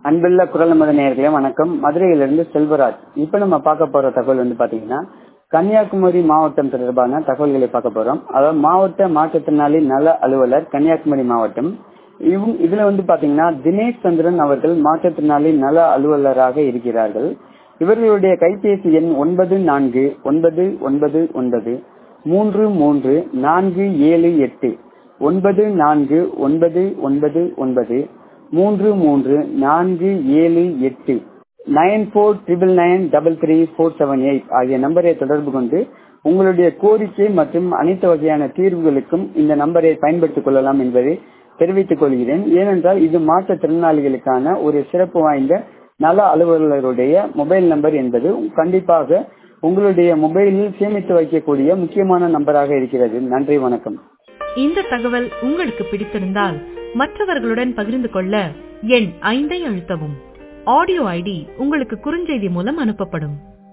அன்புள்ள குரல் நமது நேயர்களே வணக்கம். மதுரையிலிருந்து செல்வராஜ். இப்ப நம்ம பார்க்க போற தகவல் வந்து பாத்தீங்கன்னா கன்னியாகுமரி மாவட்டம் தொடர்பான தகவல்களை பார்க்க போறோம். அதாவது மாவட்ட மாற்றுத்திறனாளி நல அலுவலர் கன்னியாகுமரி மாவட்டம். இதுல வந்து பாத்தீங்கன்னா தினேஷ் சந்திரன் அவர்கள் மாற்றுத்திறனாளி நல அலுவலராக இருக்கிறார்கள். இவர்களுடைய கைபேசி எண் 9499933478 9499933478 9499933478 ஆகிய நம்பரை தொடர்பு கொண்டு உங்களுடைய கோரிக்கை மற்றும் அனைத்து வகையான தீர்வுகளுக்கும் இந்த நம்பரை பயன்படுத்திக் கொள்ளலாம் என்பதை தெரிவித்துக் கொள்கிறேன். ஏனென்றால் இது மாற்றுத்திறனாளிகளுக்கான ஒரு சிறப்பு வாய்ந்த நல அலுவலருடைய மொபைல் நம்பர் என்பது கண்டிப்பாக உங்களுடைய மொபைலில் சேமித்து வைக்கக்கூடிய முக்கியமான நம்பராக இருக்கிறது. நன்றி, வணக்கம். இந்த தகவல் உங்களுக்கு பிடித்திருந்தால் மற்றவர்களுடன் பகிர்ந்து கொள்ள எண் 5 அழுத்தவும். ஆடியோ ஐடி உங்களுக்கு குறுஞ்செய்தி மூலம் அனுப்பப்படும்.